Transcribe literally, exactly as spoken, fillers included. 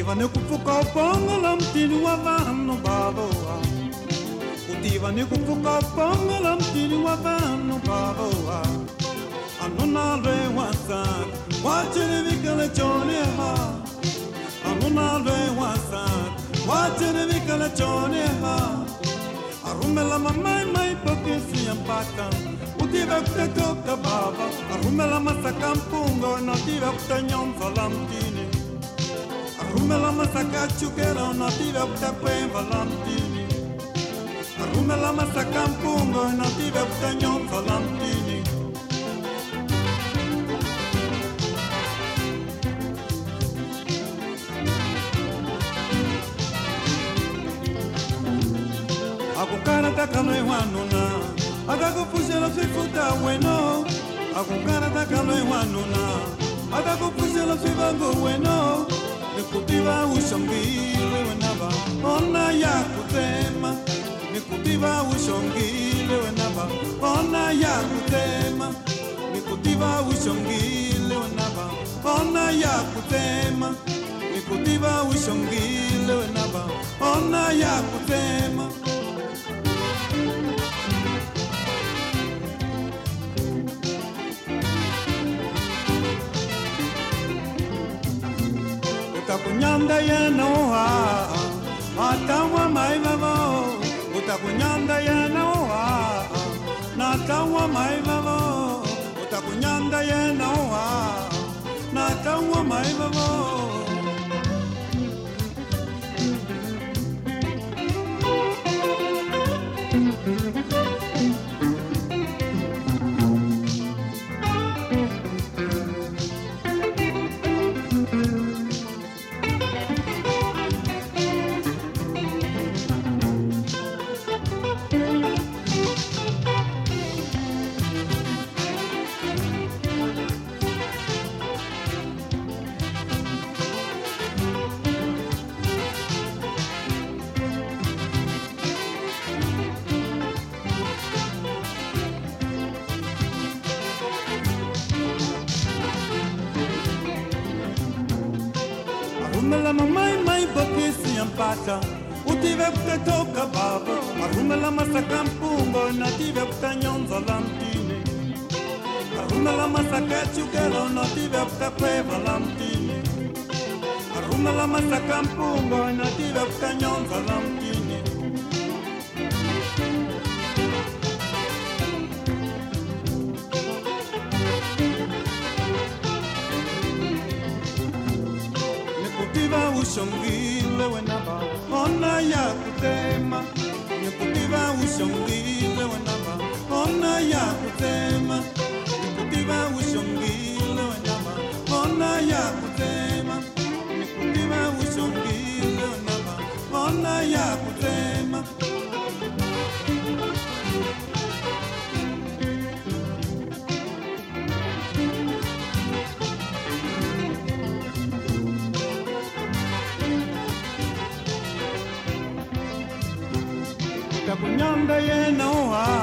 Utiva ne kufuka pongo la mtini wa vano baboa. Utiva ne kufuka pongo la mtini wa vano baboa. Anuna re wasak, wachene vikale chone ha. Anuna re wasak, wachene vikale chone ha. Arumela mamai mai pokesi ampaka. Utiva kutetoka baba. Arumela masaka mpungo na utiva kutanyonza la mtini. Arumela masaka chukera na utiva kutakweva la mtini. Arumela masaka mpungo na utiva kutanyonza la mtini. Akukana takalwe wanuna, akakupusela fifuta weno. Akukana takalwe wanuna, akakupusela fivango weno. Nikutiva ushongile wenaba, ona ya kutema. Nikutiva ushongile wenaba, ona ya kutema. Nikutiva ushongile wenaba, ona ya kutema. Nikutiva ushongile wenaba, ona ya kutema. Utakunyanda yena oha, atawa maivavo. Utakunyanda yena oha, natawa maivavo. Utakunyanda yena oha, natawa maivavo. Arumela mamai mai bokesi ampata. Utive kutetoka baba. Arumela masaka mpungo na tive kutanyonza la mtini. Arumela masaka chukero na tive kutakweva la mtini. Arumela masaka mpungo na tive kutanyonza la mtini. Nikutiva ushongile wenaba, ona ya kutema. Nikutiva ushongile wenaba, ona ya kutema. Nikutiva ushongile wenaba, ona ya kutema. Nikutiva ushongile wenaba, ona ya kutema. Utakunyanda yena oha,